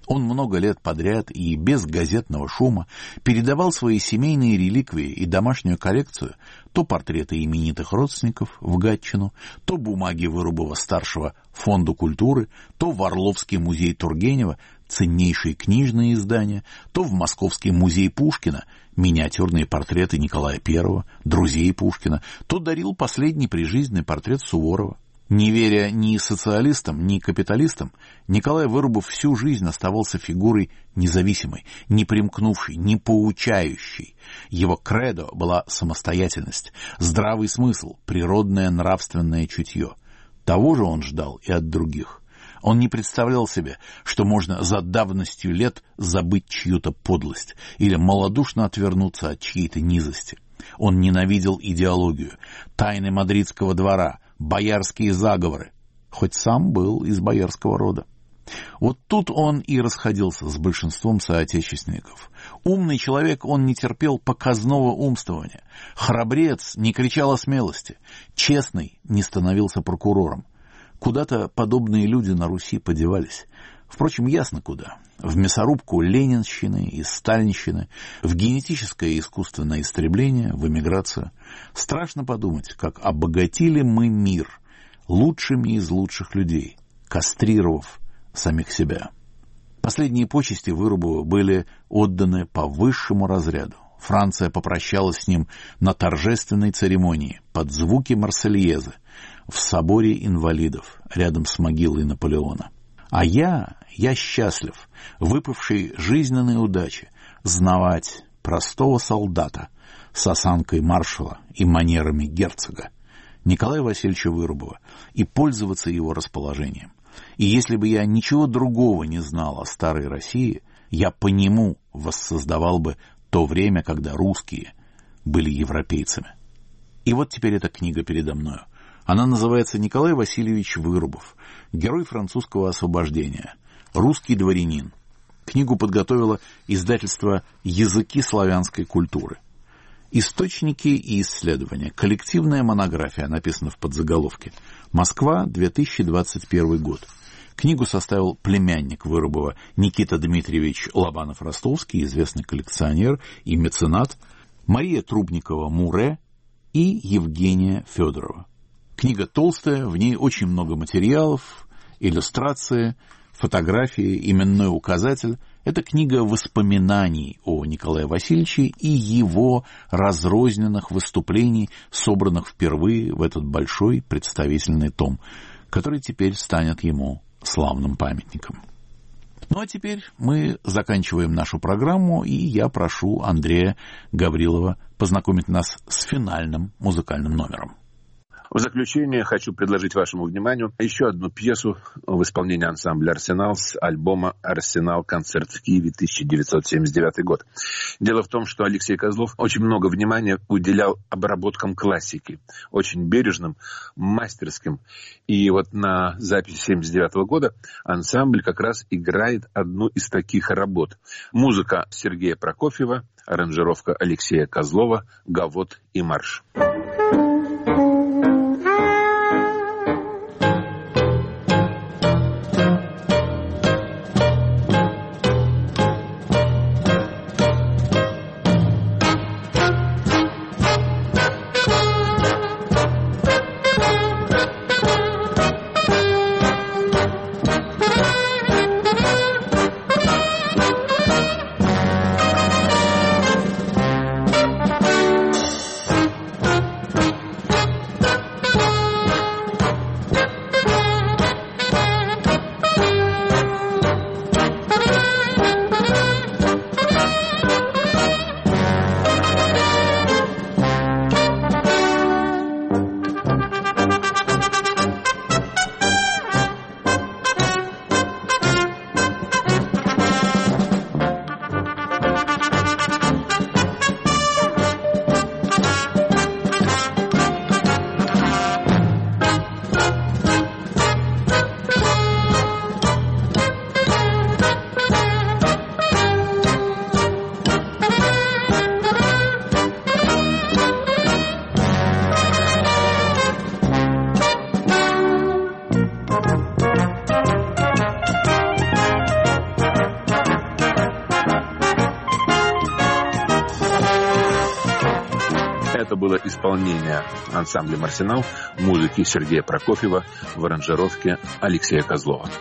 Он много лет подряд и без газетного шума передавал свои семейные реликвии и домашнюю коллекцию, то портреты именитых родственников в Гатчину, то бумаги Вырубова-старшего Фонду культуры, то в Орловский музей Тургенева, ценнейшие книжные издания, то в Московский музей Пушкина, миниатюрные портреты Николая I, друзей Пушкина, то дарил последний прижизненный портрет Суворова. Не веря ни социалистам, ни капиталистам, Николай Вырубов всю жизнь оставался фигурой независимой, не примкнувшей, не поучающей. Его кредо была самостоятельность, здравый смысл, природное нравственное чутье. Того же он ждал и от других. Он не представлял себе, что можно за давностью лет забыть чью-то подлость или малодушно отвернуться от чьей-то низости. Он ненавидел идеологию, тайны мадридского двора, боярские заговоры, хоть сам был из боярского рода. Вот тут он и расходился с большинством соотечественников. Умный человек, он не терпел показного умствования. Храбрец не кричал о смелости. Честный не становился прокурором. Куда-то подобные люди на Руси подевались. Впрочем, ясно куда. В мясорубку ленинщины и сталинщины, в генетическое и искусственное истребление, в эмиграцию. Страшно подумать, как обогатили мы мир лучшими из лучших людей, кастрировав самих себя. Последние почести Вырубову были отданы по высшему разряду. Франция попрощалась с ним на торжественной церемонии под звуки Марсельезы в соборе инвалидов рядом с могилой Наполеона. А я счастлив, выпавший жизненной удачи, знавать простого солдата с осанкой маршала и манерами герцога, Николая Васильевича Вырубова, и пользоваться его расположением. И если бы я ничего другого не знал о старой России, я по нему воссоздавал бы то время, когда русские были европейцами. И вот теперь эта книга передо мною. Она называется «Николай Васильевич Вырубов. Герой французского освобождения. Русский дворянин». Книгу подготовило издательство «Языки славянской культуры». Источники и исследования. Коллективная монография, написана в подзаголовке. Москва, 2021 год. Книгу составил племянник Вырубова Никита Дмитриевич Лобанов-Ростовский, известный коллекционер и меценат, Мария Трубникова-Муре и Евгения Федорова. Книга толстая, в ней очень много материалов, иллюстрации, фотографии, именной указатель. Это книга воспоминаний о Николае Васильевиче и его разрозненных выступлений, собранных впервые в этот большой представительный том, который теперь станет ему славным памятником. Ну а теперь мы заканчиваем нашу программу, и я прошу Андрея Гаврилова познакомить нас с финальным музыкальным номером. В заключение хочу предложить вашему вниманию еще одну пьесу в исполнении ансамбля «Арсенал» с альбома «Арсенал. Концерт в Киеве», 1979 год. Дело в том, что Алексей Козлов очень много внимания уделял обработкам классики, очень бережным, мастерским. И вот на записи 1979 года ансамбль как раз играет одну из таких работ. Музыка Сергея Прокофьева, аранжировка Алексея Козлова, гавот и марш. исполнения ансамблем «Арсенал», музыки Сергея Прокофьева, в аранжировке Алексея Козлова.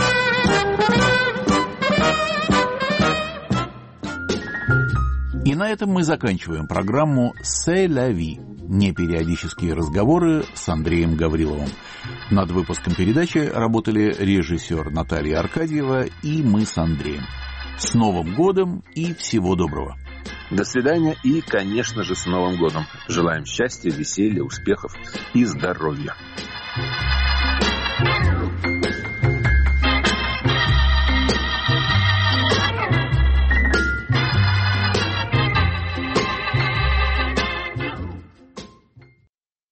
И на этом мы заканчиваем программу «C'est la vie». Непериодические разговоры с Андреем Гавриловым. Над выпуском передачи работали режиссер Наталья Аркадьева и мы с Андреем. С Новым годом и всего доброго. До свидания и, конечно же, с Новым годом. Желаем счастья, веселья, успехов и здоровья.